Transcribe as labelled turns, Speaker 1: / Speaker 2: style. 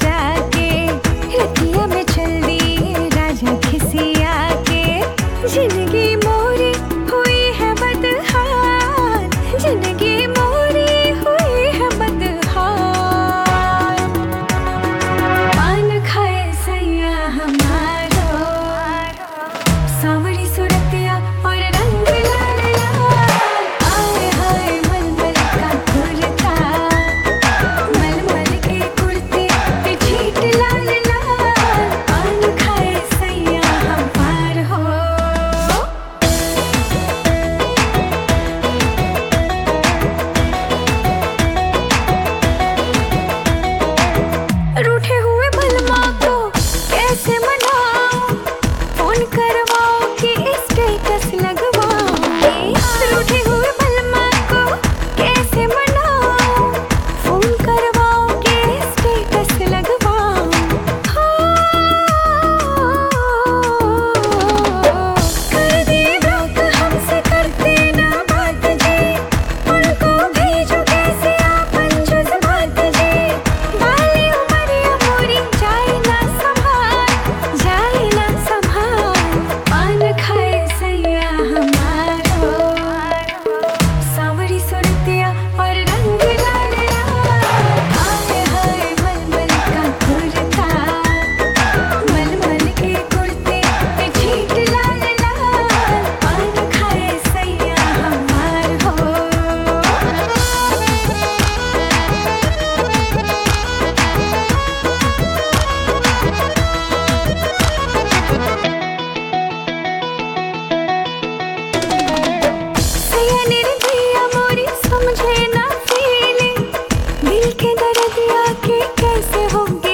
Speaker 1: जाके रतिया में चल दिए राजा खिसिया के। जिंदगी मोरी हुई है बदहाल, जिंदगी मोरी हुई है बदहाल। पान खाए सैया हमारो, सांवरी सुरतिया और रंग लाल लाल। आए हाय मलमल का कुर्ता, मलमल के कुर्ते पे छीट लाल लाल। पान खाए सैया हमार हो। रूठे हुए बलमा को कैसे मनाऊं, फोन करवाओ कि स्टेटस लगवाऊं। रूठे हुए बलमा को कैसे मनाऊं, फोन करवाओ कि स्टेटस लगवाऊं। कर दिए ब्लॉक हमसे करते ना बात जी, उनको भेजो कैसे आपन जज्बात जी। बाली उमरिया मोरी जाए ना संभाल, जाए ना संभाल। पान खाए सैया हमारो, सांवरी सुरतिया और रंग लाल लाल। आए हाय मलमल का कुर्ता, मलमल के कुर्ते पे छीट लाल लाल। पान खाए सैया हमार हो। सैया निर्दया मोरी समझे ना फीलिंग, दिल के दर्दिया के कैसे होंगे